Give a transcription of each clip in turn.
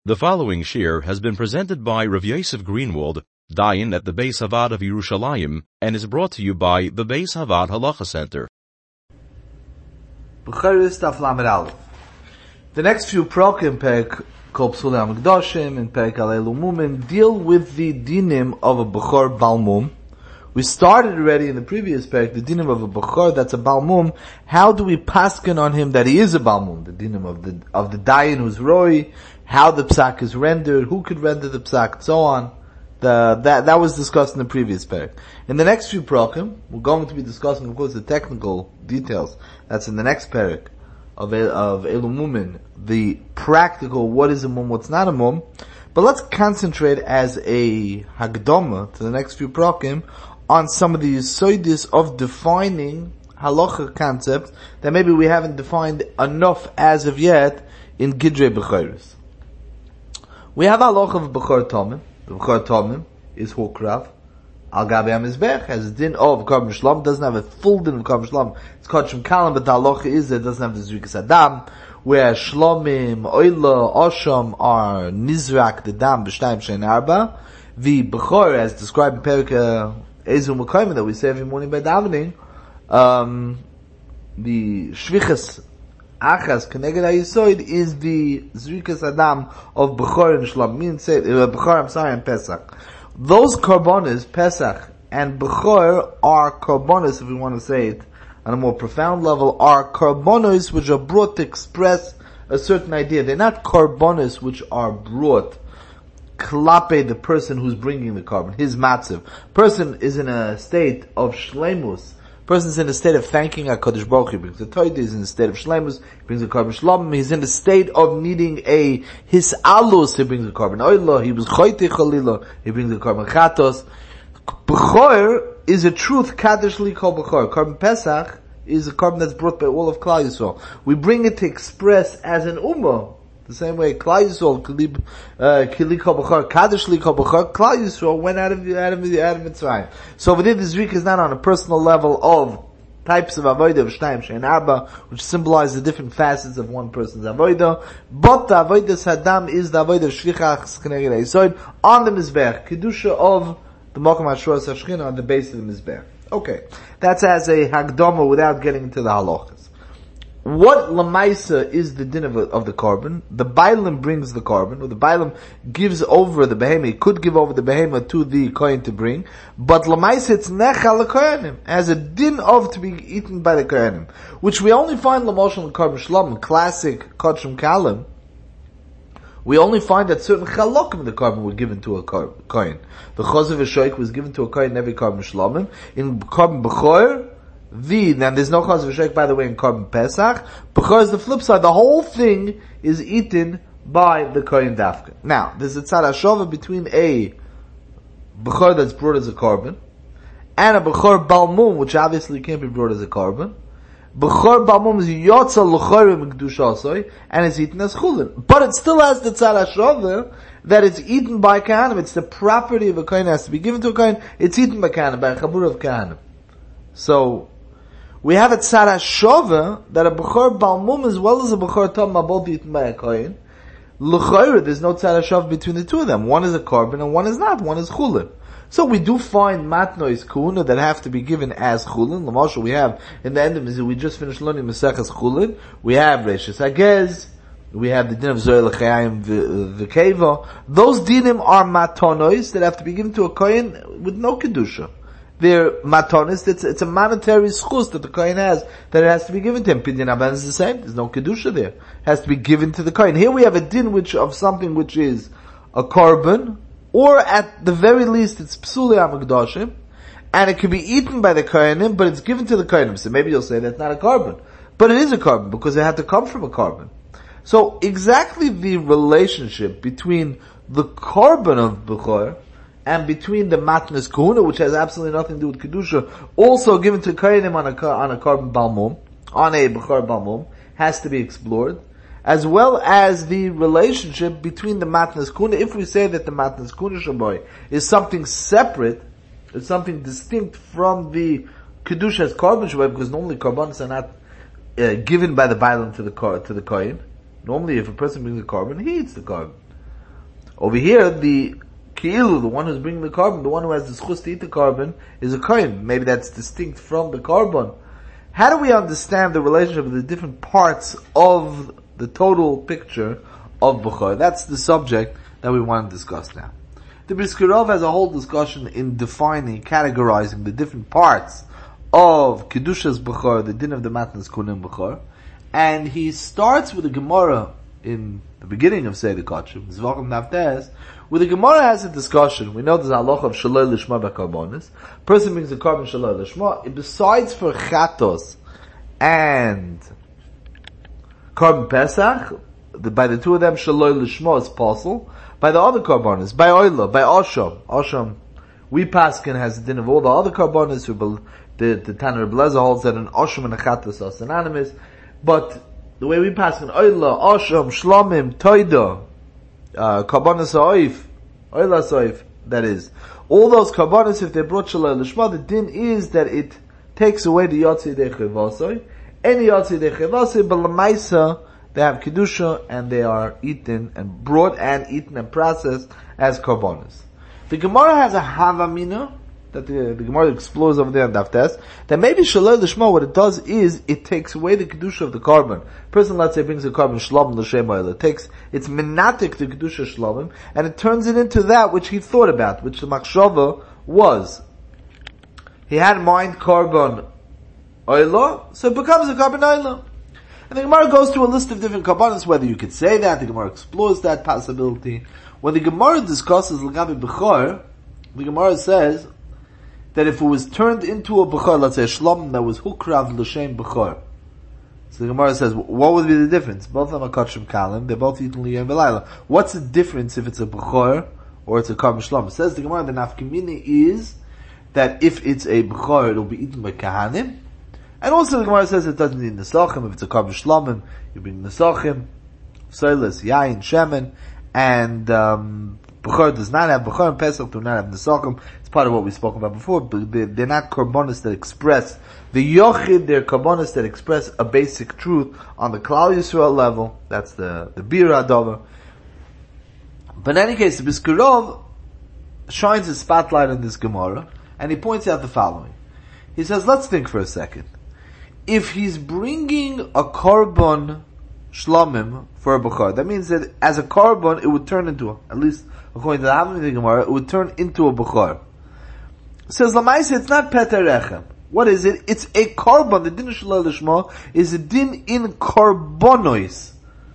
The following shir has been presented by Rav Yosef Greenwald, Dayan at the Beis Havad of Yerushalayim, and is brought to you by the Beis Havad Halacha Center. The next few prokim, Perek Kol Psulei HaMikdashim and Perek Alelu Mumin, deal with the dinim of a Bechor Balmum. We started already in the previous Perek, the dinim of a Bechor that's a Balmum. How do we paskin on him that he is a Balmum? The dinim of the Dayan who's Roy, how the psak is rendered, who could render the psak, and so on. That was discussed in the previous Perek. In the next few prokim, we're going to be discussing, of course, the technical details. That's in the next Perek of Elu Mumin, the practical, what is a mum, what's not a mum. But let's concentrate as a hagdoma to the next few prokim on some of the yisoidis of defining halacha concepts that maybe we haven't defined enough as of yet in Gidrei Bechoros. We have halacha of Bechor Tomim. The Bechor Tomim is Hukrav. Al Gabi HaMizbech has a din of Korban Shlom, doesn't have a full din of Korban Shlom. It's Kodshim Kalam, but the halacha is that it doesn't have the Zrikas Adam, where Shlomim, Oila, Osham are Nizrak, the Dam, B'shtayim Shein Arba. The Bechor, as described in Perek Ezu Mekayim, that we say every morning by davening, the Shvichas Achas Keneged HaYisoid is the Zrikas Adam of Bechor and Shlom, Bechor, and Pesach. Those karbonis, Pesach and Bechor, are karbonis, if we want to say it on a more profound level, are karbonis which are brought to express a certain idea. They're not karbonis which are brought klape the person who's bringing the carbon, his matziv. Person is in a state of shleimus. Person's in a state of thanking HaKadosh Baruch Hu. He brings the Toida, he's in a state of shleimus, he brings the carbon shlom, he's in a state of needing his alus, he brings the carbon oila, he was choyte chalila, he brings the carbon chatos. Bechor is a truth, kadosh li kol Bechor. Carbon Pesach is a carbon that's brought by all of Klal Yisrael. We bring it to express as an ummah, the same way Klal Yisrael, kili kol Bechor, kadosh li kol Bechor, Klal Yisrael went out of Mitzrayim. So over there, the Zrik is not on a personal level of types of avodah of Shtayim Shein Arba, which symbolize the different facets of one person's avodah. But the avodah Saddam is the avodah of Shvichas Keneged HaYisoid on the Mizbech, kedusha of the Mokum HaShuras HaShechina on the base of the Mizbech. Okay, that's as a hagdoma without getting into the halachas. What lamaisa is the din of the carbon? The bailam brings the carbon, or the bailam gives over the behema. He could give over the behema to the kohen to bring, but lamaisa it's nechal kohenim, as a din of to be eaten by the kohenim, which we only find lamoshel in carbon shlom, classic kodshim kalim. We only find that certain chalokim of the carbon were given to a kohen. The chozav v'shoik was given to a kohen in every carbon shlomim. In carbon bechor, and there's no chaz v'shoik, by the way, in Korban Pesach, because the flip side, the whole thing is eaten by the Kohen Dafka. Now, there's a tzad hashava between a bechor that's brought as a carbon, and a bechor balmum, which obviously can't be brought as a carbon. Bechor balmum is yotza l'chorim m'kedushasoi, and it's eaten as chulin. But it still has the tzad hashava that it's eaten by kahanim. It's the property of a kohen, has to be given to a kohen. It's eaten by kahanim, by a chabur of kahanim. So, we have a tzad hashava that a bechor balmum as well as a bechor tom are both eaten by a kohen. L'chayr, there's no tzad hashava between the two of them. One is a carbon and one is not. One is chulin. So we do find matnois kuna that have to be given as chulin. L'mashal, we have in the end of Mizah, we just finished learning Maseches chulin. We have Reishis Hagez. We have the din of Zohar L'chayim v'keva. Those dinim are matonois that have to be given to a kohen with no kedusha. They're matonis, it's a monetary schus that the kohen has, that it has to be given to him. Pidyon Aban is the same, there's no kedusha there. It has to be given to the kohen. Here we have a din of something which is a carbon, or at the very least it's psulei hamikdashim, and it can be eaten by the kohenim, but it's given to the kohenim. So maybe you'll say that's not a carbon. But it is a carbon, because it had to come from a carbon. So exactly the relationship between the carbon of Bechor and between the matnas kahuna, which has absolutely nothing to do with kedusha, also given to kohenim on a carbon balmum, on a bechor balmum, has to be explored, as well as the relationship between the matnas kahuna. If we say that the matnas kahuna shaboy is something separate, it's something distinct from the kedusha as carbon shaboy, because normally karbanos are not given by the bailam to the kohen. Normally, if a person brings a carbon, he eats the carbon. Over here, the Ki'ilu, the one who's bringing the carbon, the one who has the schus to eat the carbon, is a kohen. Maybe that's distinct from the carbon. How do we understand the relationship of the different parts of the total picture of Bechor? That's the subject that we want to discuss now. The Brisker Rov has a whole discussion in defining, categorizing the different parts of Kedushas Bechor, the din of the Matnas Kunim Bechor, and he starts with a Gemara in the beginning of Seder Kachim, Zvachim Naftes, where the Gemara has a discussion. We know there's a halacha of Shaloi Lishma B'Karbonis. Person brings a carbon Shaloi Lishma. Besides for Chatos and Carbon Pesach, by the two of them, Shaloi Lishma is possible. By the other Karbonis, by Oila, by Osham, we Paskin has the din of all the other Karbonis, the Tanner Blazer holds that an Osham and a Chatos are synonymous, but the way we Paskin, Oila, Osham, Shlomim, Toida, Karbonis Ha'oif, Oila Ha'oif, that is. All those Karbonis, if they brought Shaloi Lishma, the din is that it takes away the Yotzi De Chevasoi. Any Yotzi De Chevasoi, but Lamaisa, they have Kedusha, and they are eaten, and brought and eaten and processed as Karbonis. The Gemara has a Havamina, that the Gemara explores over there in Daftes, that maybe Shaloi Lishma, what it does is, it takes away the Kedusha of the carbon. Person, let's say, brings a carbon Shlom L'Shem Oil. It's menatic the Kedusha Shlomim, and it turns it into that which he thought about, which the Machshava was. He had in mind carbon Oil, so it becomes a carbon Oil. And the Gemara goes through a list of different Karbonis, whether you could say that, the Gemara explores that possibility. When the Gemara discusses L'Gabi Bechor, the Gemara says that if it was turned into a Bechor, let's say a Shlom that was Hukrav L'Shem Bechor. So the Gemara says, what would be the difference? Both of them are Kachim Kalim, they're both eaten Liyam V'Layla. What's the difference if it's a Bechor or it's a Karban Shlom? It says the Gemara, the Nafkamini is that if it's a Bechor, it'll be eaten by Kahanim. And also the Gemara says it doesn't need Nesachim. If it's a Karban Shlomim, you bring Nesachim, Soilis, Yain, Shemen, and Bechor does not have, Bechor and Pesach do not have Nesachim. It's part of what we spoke about before, but they're not Karbonis that express, the Yochid, they're Karbonis that express a basic truth on the Klal Yisrael level. That's the Bira Adover. But in any case, the Brisker Rov shines a spotlight on this Gemara, and he points out the following. He says, let's think for a second. If he's bringing a carbon shlomim for a bechor, that means that as a carbon, it would turn into, at least according to the Havamina Gemara, it would turn into a bechor. Says Lamaisa, it's not Peter Rechem. What is it? It's a carbon. The din of Shaloi Lishma is a din in carbonois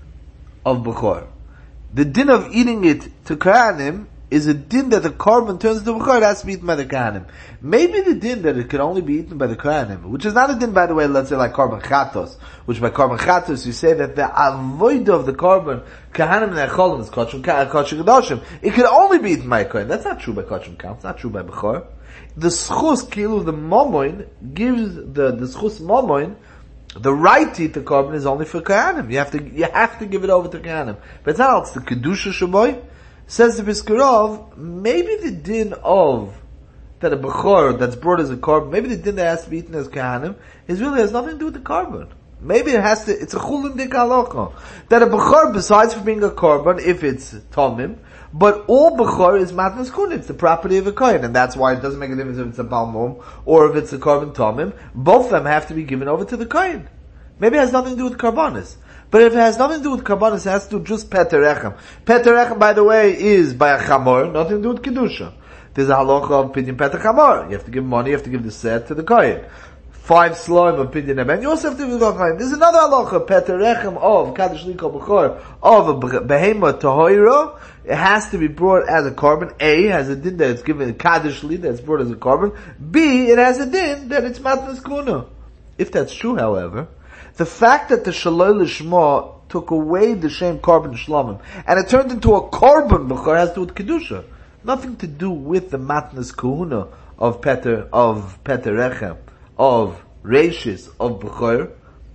of bechor. The din of eating it to Kohanim is a din that the carbon turns into Bechor, it has to be eaten by the Kohanim. Maybe the din that it could only be eaten by the Kohanim, which is not a din, by the way, let's say like carbon chatos, which by carbon chatos you say that the avoid of the carbon, Kohanim and Echolim is Kachim Kedoshim. It could only be eaten by a Kohen. That's not true by Kachim Kam, it's not true by Bechor. The schus, kilu, the Momoin, gives the schus Momoin, the right to eat the carbon is only for Kohanim. You have to give it over to Kohanim. But it's not, it's the Kedusha Shaboy. Says the Brisker Rov, maybe the din of that a Bechor that's brought as a carbon, maybe the din that has to be eaten as Kohanim, has nothing to do with the carbon. Maybe it's a Chulin Dik Halacha. That a Bechor, besides for being a carbon, if it's Tomim, but all Bechor is Matnas Kun, it's the property of a Kohen, and that's why it doesn't make a difference if it's a Balmum, or if it's a carbon Tomim, both of them have to be given over to the Kohen. Maybe it has nothing to do with Karbonis. But if it has nothing to do with Karbonis, it has to do just Peter Echem. Peter Echem, by the way, is by a Chamor, nothing to do with Kedusha. There's a halacha of Pidyon Peter Chamor. You have to give money, you have to give the set to the Kohen. 5 sloim of Pidyon Eben. You also have to give the Kohen. There's another halacha, Peter Echem of Kaddish Likol Bechor, of a Behema Tohoiro. It has to be brought as a carbon. A, has a din that it's given a Kaddish Li, that's brought as a carbon. B, it has a din that it's Matnas Kuna. If that's true, however, the fact that the Shaloi Lishma took away the Shem carbon Shlomim, and it turned into a carbon Bechor has to do with Kedusha. Nothing to do with the Matnas Kuhuna of Peter Echem, of Reishis, of Bechor.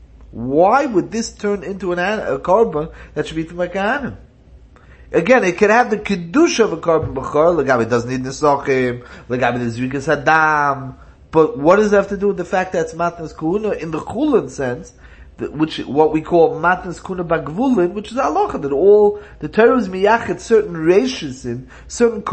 Why would this turn into a carbon that should be eaten by Kohanim? Again, it can have the Kedusha of a carbon Bechor, Legabi doesn't need Nesachim, Legabi the Zrikas Hadam, but what does it have to do with the fact that it's Matnas Kuhuna in the Chulin sense, which what we call matnas kuna bagvulin, which is halacha, that all the Torah is miyachet certain ratios in certain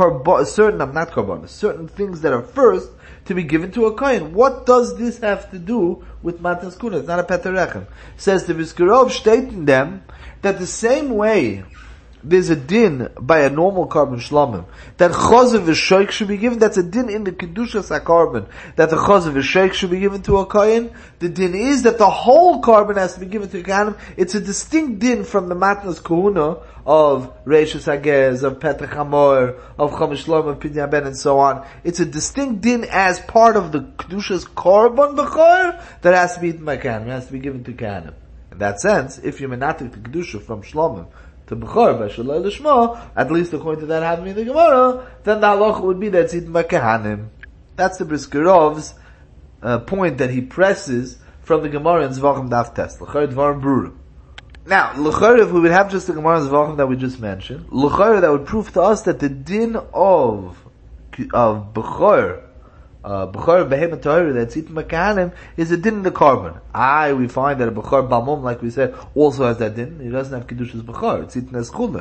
certain things that are first to be given to a kohen. What does this have to do with matnas kuna? It's not a peterechem. Says the Vizkerov stating them that the same way there's a din by a normal carbon shlomim that chosev v'shoik should be given. That's a din in the kedushas hakarbon that the chosev v'shoik should be given to a kohen. The din is that the whole carbon has to be given to a kohen. It's a distinct din from the matnas kahuna of reishus hagez, of petach hamor, of chomesh shlom, of pidyon ben, and so on. It's a distinct din as part of the kedushas carbon b'chor that has to be eaten by kohen. It has to be given to kohen. In that sense, if you menatik the kedusha from shlomim to Bechor, by Shalai Lishma, at least according to that happening in the Gemara, then the halacha would be that it's eaten by Kehanim. That's the Briskerov's point that he presses from the Gemara in Zvachim Daf Tes. L'chor Dvarim Brurim. Now, l'chor, if we would have just the Gemara in Zvachim that we just mentioned, l'chor, that would prove to us that the din of Bechor, Bechor Behemoth Torah that's eaten by Kehanim is a din in the carbon. We find that a Bechor Balmum, like we said, also has that din. He doesn't have Kedushas Bechor. It's eaten as Chulin.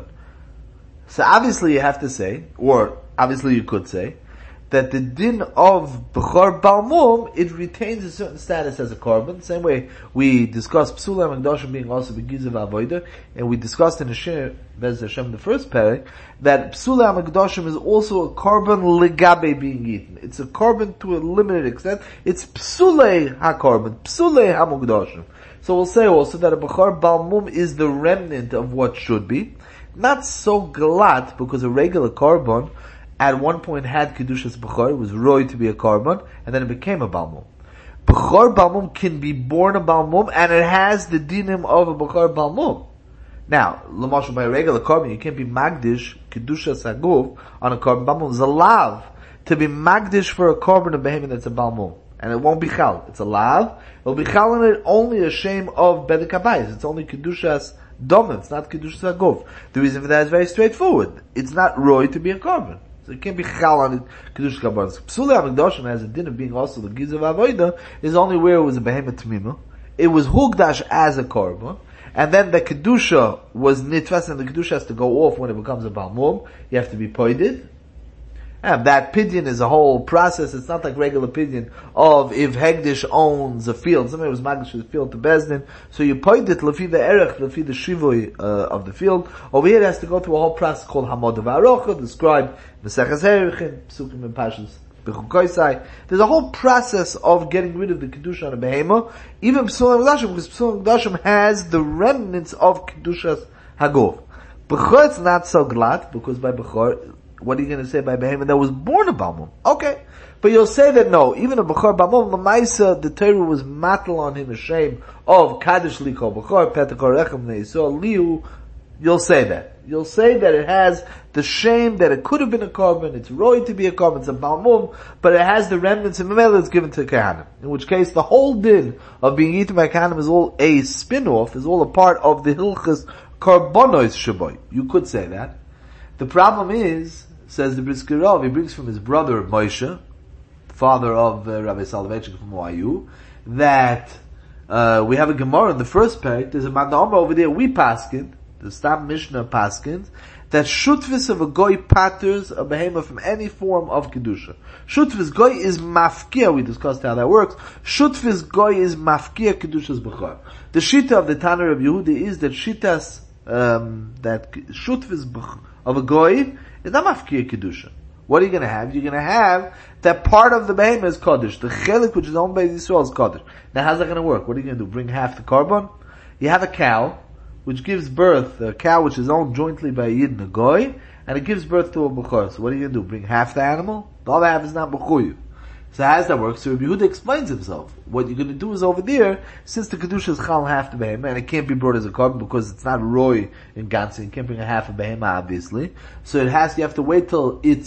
So obviously you have to say, or obviously you could say, that the din of Bechor Balmum, it retains a certain status as a carbon. Same way we discussed Psula Magdoshim being also Begizav Avodah, and we discussed in the Shir, Bez Hashem, the first parak, that Psula Magdoshim is also a carbon legabe being eaten. It's a carbon to a limited extent. It's Psule HaKarbon, Psule HaMugdoshim. So we'll say also that a Bechor Balmum is the remnant of what should be. Not so glat, because a regular carbon at one point had Kedushas Bechor, it was roy to be a carbon, and then it became a Balmum. Bechor Balmum can be born a Balmum, and it has the dinim of a Bechor Balmum. Now, l'mashal, by a regular carbon, you can't be Magdish, Kedushas Haguf, on a carbon Balmum. It's a lav to be Magdish for a carbon of behemoth that's a Balmum. And it won't be chal. It's a lav. It'll be chal in it only a shame of Bedek Habayis. It's only Kedushas Domim. It's not Kedushas Haguf. The reason for that is very straightforward. It's not roy to be a carbon. So it can't be chal on it, Kedush Kabbalah. Psula HaMikdoshim has a din of being also the Gizav Avodah, is only where it was a Behemoth Tmima. It was Hugdash as a Korban, and then the Kedusha was Nitfas, and the Kedusha has to go off when it becomes a Balmum. You have to be poided. And that pidyon is a whole process. It's not like regular pidyon of if Hegdish owns a field. Somebody was Magdish the field to Bezdin. So you point it, lefi the erech, lefi the shivui of the field. Over here it has to go through a whole process called Hamod V'Arocha, described in Mesechus Erechin, Psukim and Pashas, Bechuk Koisai. There's a whole process of getting rid of the Kedusha on a Behema, even Psulim Gdashim, because Psulim Gdashim has the remnants of Kedushas Hagov. Bechor it's not so glad, because by Bechor, what are you going to say by Behemoth that was born a Balmum? Okay. But you'll say that no, even a Bechor Balmum, Lamaisa, the Torah was matal on him a shame of Kaddish Liko Bechor, Petachor Rechem Neisol Liu. You'll say that. You'll say that it has the shame that it could have been a carbon, it's roy to be a carbon, it's a Balmum, but it has the remnants and Mamela it's given to Kehanim. In which case the whole din of being eaten by Kehanim is all a spin-off, is all a part of the Hilchas Karbonos Shaboy. You could say that. The problem is, says the Briskerov, he brings from his brother Moshe, father of Rabbi Soloveitchik from OIU, that we have a Gemara in the first parak. There's a Mandamra over there. We paskin, the Stam Mishnah paskins, that shutvis of a goy patters a behemoth from any form of kedusha. Shutvis goy is mafkia. We discussed how that works. Shutvis goy is mafkia kedushas b'chor. The shita of the Tanner of Yehuda is that shitas that shutvis of a goy is not mafkia kedusha. What are you going to have? You're going to have that part of the behemoth is Kaddish. The chelik which is owned by Yisrael is Kaddish. Now how's that going to work? What are you going to do? Bring half the carbon? You have a cow, which gives birth, a cow which is owned jointly by a Yid and a Goy, and it gives birth to a Bechor. So what are you going to do? Bring half the animal? The other half is not Bechuyu. So how does that work? So Rabbi Yehuda explains himself. What you're going to do is over there, since the Kedusha is Chal half the Behemah, and it can't be brought as a carbon because it's not Roy in Gansi, you can't bring a half a Behemah obviously. So you have to wait till till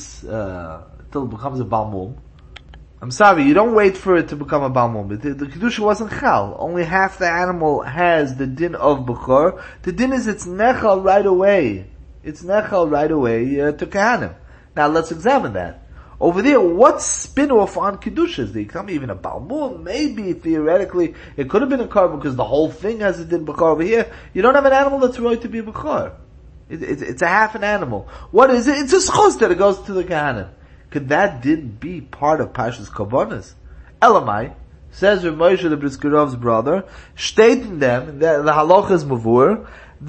it becomes a Balmum. I'm sorry, you don't wait for it to become a Balmum. The Kedusha wasn't Chal. Only half the animal has the din of Bechor. The din is it's Nechal right away. It's Nechal right away to Kehanim. Now let's examine that. Over there, what spin-off on Kedushas? They tell me even a Balmum, maybe theoretically, it could have been a carbon because the whole thing has a din Bechor. Over here, you don't have an animal that's right to be a Bechor. It's a half an animal. What is it? It's a schos that it goes to the Kahanim. Could that din be part of Pashas Korbanos? Elamai, says Rav Moshe the Briskerov's brother, stating them, the halacha is mavur,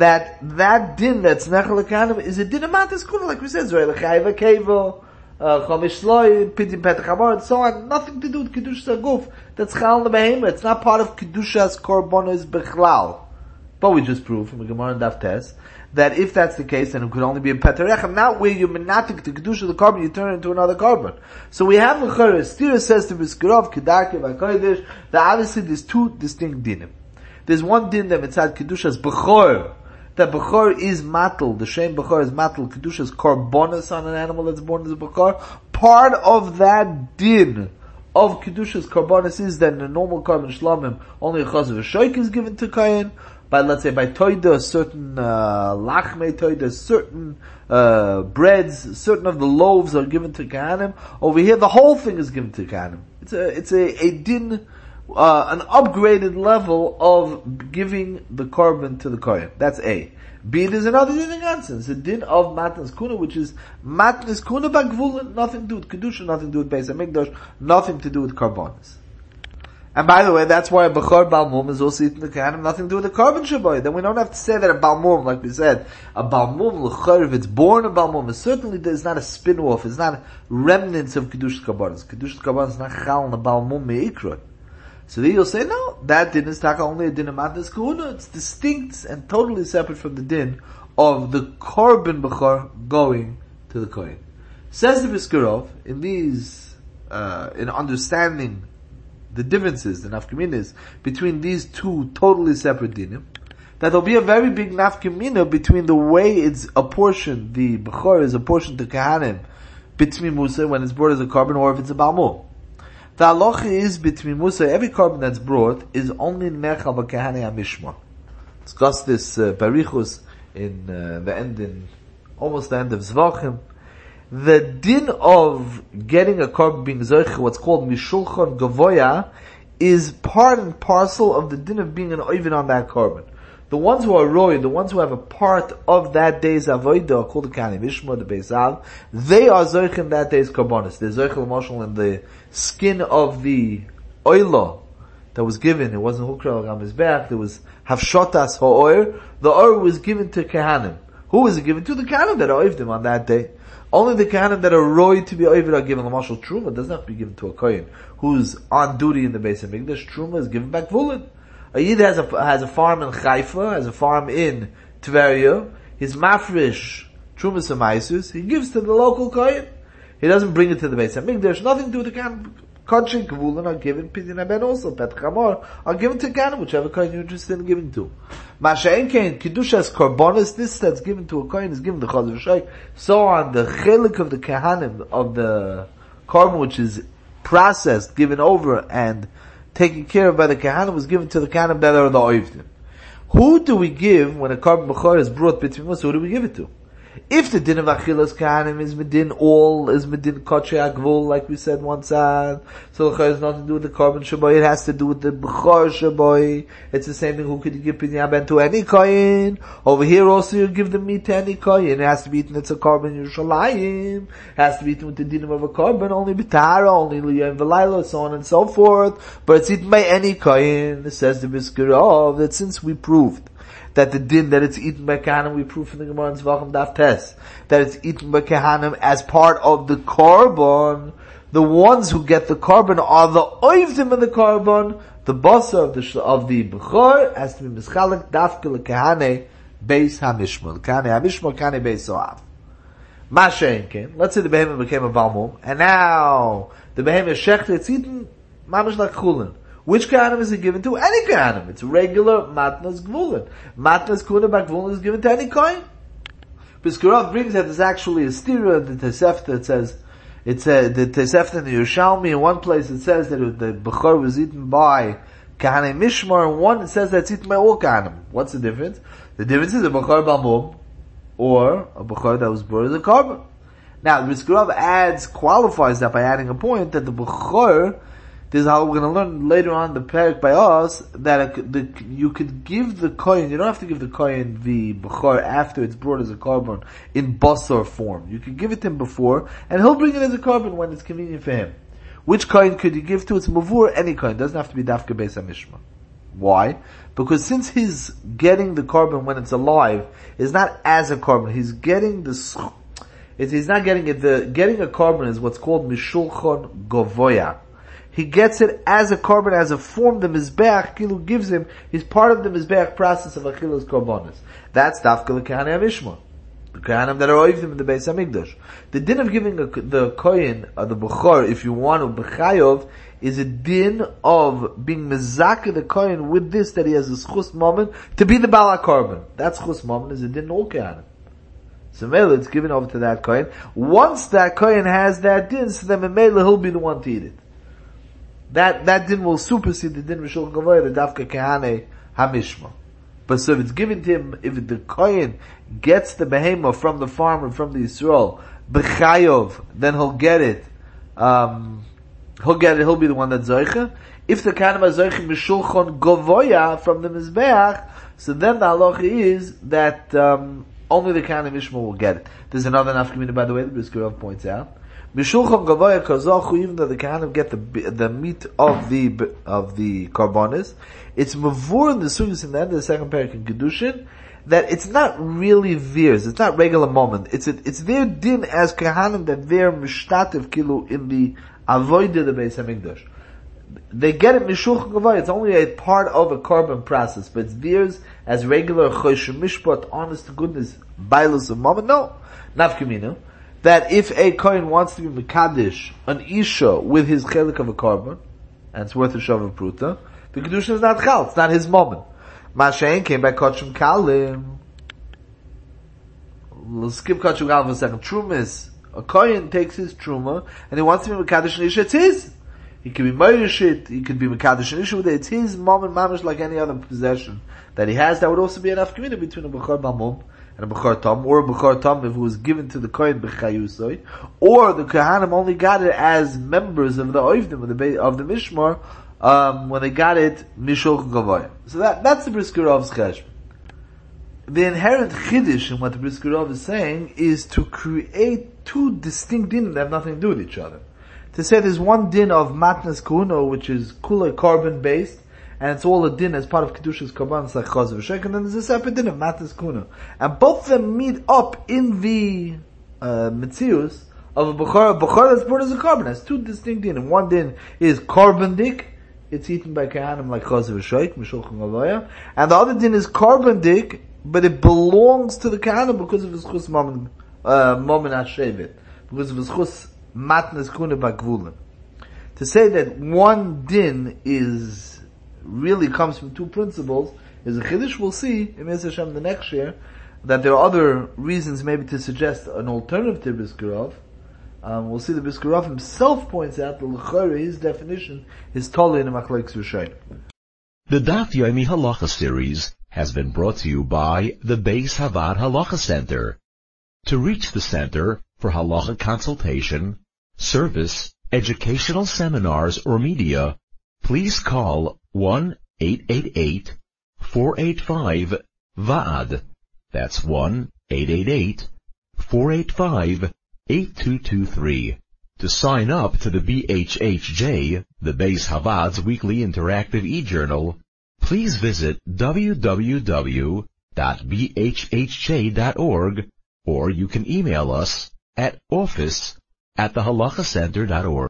that din that's Nechel Kahanim is a din of Matas Kuna, like we said, Zoy L'chayva Kevo, Chomish Loi, Pitim Petach Hamor, and so on. Nothing to do with Kedushas Aguf. That's Chal Nebehemer. It's not part of Kedushas Korbanos Bechlal. But we just proved from the Gemara and Daf Tes that if that's the case, then it could only be a Petarechem, not where you menatik the Kedusha of the carbon, you turn it into another carbon. So we have L'chara, Stira says to Briskerov, Kedarke, V'Kodesh, that obviously there's two distinct dinim. There's one din that inside Kedushas Bechor, that Bechor is matl, the Shem Bechor is matl, Kedusha's korbanos on an animal that's born as a Bechor. Part of that din of Kedusha's korbanos is that in a normal carbon shlamim, only a chaz of a shoik is given to Kayin, by, let's say, by Toida, certain, lachme Toida, certain, breads, certain of the loaves are given to Kahanim. Over here, the whole thing is given to Kahanim. It's a din, an upgraded level of giving the korban to the kohen. That's A. B, there's another din in Gansen. It's a din of Matnas Kuna, which is Matnas Kuna Bagvulin, nothing to do with Kedusha, nothing to do with Beis HaMikdash, nothing to do with Karbonis. And by the way, that's why a Bechor Balmum is also eating the Kahanim, nothing to do with the carbon Shaboy. Then we don't have to say that a Balmum, like we said, a Balmum, L'chor, if it's born a Balmum, it certainly is not a spin-off, it's not remnants of Kedushas Karbonis. Kedushas Karbonis is not Chal and a Balmum Me'ikrot. So then you'll say, no, that din is taka only a din of Matnas Kuna. It's distinct and totally separate from the din of the Korban Bechor going to the Kohen. Says the Briskerov, in these, in understanding the differences, the nafkaminas, between these two totally separate dinim, that there'll be a very big nafkamina between the way it's apportioned, the Bechor is apportioned to Kahanim, between Musa, when it's brought as a carbon, or if it's a Balmum. The halacha is between Musa, every carbon that's brought is only nechal b'kahane hamishmar. Discuss this barichus in almost the end of Zvachim. The din of getting a carbon being zoich, what's called mishulchan gavoya, is part and parcel of the din of being an oivin on that carbon. The ones who are roy, the ones who have a part of that day's avodah, called the kahane mishmar, the beisav, they are zoich in that day's karbonis. They're zoich l'moshel in the skin of the oila that was given. It wasn't hukra on his back. There was hafshotas ha'oir. The oir was given to kahanim. Who was it given to? The kahanim that oived him on that day. Only the kahanim that are roy to be oived are given. The mashal truma doesn't have to be given to a kohen who's on duty in the Beis HaMikdash. Truma is given back vulin. A yid has a farm in Haifa, has a farm in Tveria. His mafresh trumas amaisus, he gives to the local kohen. He doesn't bring it to the Beis HaMikdash. Nothing to do with the kahanim. Kodshik Gvulin are given, Pidin Ben also, Pet Chamor, are given to Kahanim, whichever kohen you're interested in giving to. Masha'en Kain, Kedushas Korbanos, this that's given to a kohen is given to Chaz V'Shaik. So on the chelik of the Kahanim, of the korban which is processed, given over, and taken care of by the Kahanim, was given to the Kahanim that are the Oivdim. Who do we give when a korban b'chor is brought between us? Who do we give it to? If the din of Achilas Kahanim is medin Koche Agvul, like we said once on, so the has nothing to do with the carbon shaboy, it has to do with the Bechor shaboy. It's the same thing, who could you give Pinyan Ben to any kohen? Over here also you give the meat to any kohen. It has to be eaten, it's a carbon Yerushalayim. It has to be eaten with the din of a carbon, only B'tara, only Liyah and Velayla, so on and so forth. But it's eaten by any kohen. It says the Briskerov that since we proved that the din that it's eaten by Kahanim, we prove from the Gemara in Zvachim Daf Tes, that it's eaten by Kahanim as part of the korban. The ones who get the korban are the oivdim of the korban. The basa of the Bechor has to be mischalek dafke lekahane beis hamishmar. Kahane hamishmar, kahane beis soav. Masha'enken, let's say the behemoth became a balmum, and now the behemoth shecht, it's eaten mamish like chulin. Which Kahanim is it given to? Any Kahanim. It's regular Matnas Gvulin. Matnas Kuna Bakvulin is given to any Kohen. Briskerov brings that there's actually a stira, the Tosefta that says, the Tosefta in the Yerushalmi, in one place it says that the Bechor was eaten by Kahanim Mishmar, and one it says that it's eaten by all Kahanim. What's the difference? The difference is a Bechor Balmum, or a Bechor that was brought as a carbon. Now, the Brisker Rav qualifies that by adding a point that the Bechor, this is how we're going to learn later on the parak by us, that you could give the kohen, you don't have to give the kohen the bechor after it's brought as a carbon in basar form. You can give it to him before, and he'll bring it as a carbon when it's convenient for him. Which kohen could you give to? It's mavur, any kohen. It doesn't have to be dafka beis hamishma. Why? Because since he's getting the carbon when it's alive, it's not as a carbon. He's getting he's not getting it, getting a carbon is what's called mishulchon govoya. He gets it as a carbon, as a form the Mizbeach Kilu gives him. He's part of the Mizbeach process of Achilas Karbonis. That's Dafka L'Kahanim Avishma. The Kahanim that are Oivdim in the Beis HaMikdash. The din of giving the Kohen, the Bechor, if you want to, B'chayov, is a din of being Mezaka the Kohen with this, that he has a Schus moment to be the Bala Carbon. That Schus moment is a din all Kahanim. So Mela, it's given over to that Kohen. Once that Kohen has that din, so then Mela, he'll be the one to eat it. That din will supersede the din Rishul Gavoy, the Dafka Kahane Hamishma. But so if it's given to him, if the Kohen gets the behemoth from the farmer, from the Yisrael, B'chayov, then he'll get it, he'll be the one that's Zoicha. If the Kahane is Zoicha Mishulchon Gavoya from the Mizbeach, so then the halacha is that, only the Kahane Mishma will get it. There's another nafkamina, by the way, that Brisker Rav points out. Mishulchon Gavoya Kazachu, even though the Kahanim get the meat of the Karbonis, it's mavur in the Sugyos in the end of the second parak in Kedushin, that it's not really theirs, it's not regular moment, it's their din as Kahanim, that they're mishtatev kilu in the avodah the Beis HaMikdash. They get it Mishulchon Gavoya, it's only a part of a carbon process, but it's theirs as regular Choshen Mishpat, honest to goodness, bailus of moment. No, nafkamina. That if a Kohen wants to be Mekadesh, an Isha, with his chelik of a carbon, and it's worth a shav of pruta, the Kedusha is not chal, it's not his moment. Mashain came by Kachum Kalim. Let's skip Kachum Kalim for a second. Trumas. A Kohen takes his Truma, and he wants to be Mekadesh an Isha, it's his. He can be Moirishit, he could be Mekadesh an Isha with it, it's his moment, mamish, like any other possession that he has. That would also be enough community between a Bechor Bamum and a Bechor Tom, or a Bechor Tom if it was given to the Kohen B'chayusoi, or the Kohanim only got it as members of the Oivdim, of the Mishmar, when they got it, Mishulchon Gavoya. So that's the Brisker Rav's cheshbon. The inherent chiddush in what the Brisker Rav is saying is to create two distinct dinim that have nothing to do with each other. To say there's one din of Matnas Kuno, which is kula carbon based, and it's all a din as part of Kedusha's Karban, it's like Chaz v'Shek, and then there's a separate din of Matas Kuna. And both of them meet up in the Metzius of a Bechor that's brought as a carbon. It has two distinct din. And one din is carbondik, it's eaten by Kahanim like Chaz v'Shek, Mishulchon Gavoya. And the other din is carbondik, but it belongs to the Kahanim because of his chus moment HaShevet, because of his chus Matnas Kuna B'Gvulim. To say that one din really comes from two principles is a chiddush. We'll see in Mez Hashem the next year that there are other reasons maybe to suggest an alternative to Brisker Rav. We'll see the Brisker Rav himself points out that l'chorah, his definition is totally in a machlokes Rishonim. The Daf Yomi Halacha series has been brought to you by the Beis Havad Halacha Center. To reach the center for halacha consultation, service, educational seminars, or media, please call 1-888-485-VAAD. That's 1-888-485-8223. To sign up to the BHHJ, the Beis Havad's weekly interactive e-journal, please visit www.bhhj.org, or you can email us at office@thehalachacenter.org.